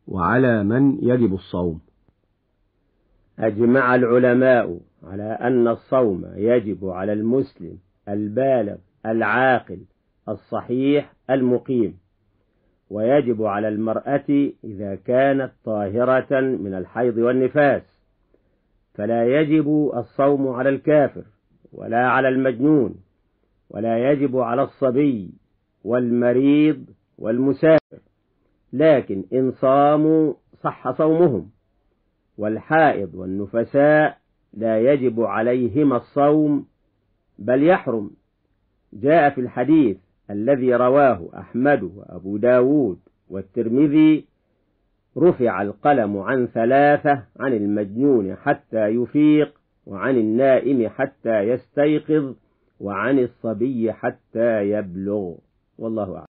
وعلى من يجب الصوم؟ أجمع العلماء على أن الصوم يجب على المسلم البالغ العاقل الصحيح المقيم، ويجب على المرأة إذا كانت طاهرة من الحيض والنفاس، فلا يجب الصوم على الكافر ولا على المجنون، ولا يجب على الصبي والمريض والمسافر، لكن إن صاموا صح صومهم. والحائض والنفساء لا يجب عليهما الصوم بل يحرم. جاء في الحديث الذي رواه أحمد وأبو داود والترمذي: رفع القلم عن 3، عن المجنون حتى يفيق، وعن النائم حتى يستيقظ، وعن الصبي حتى يبلغ. والله أعلم.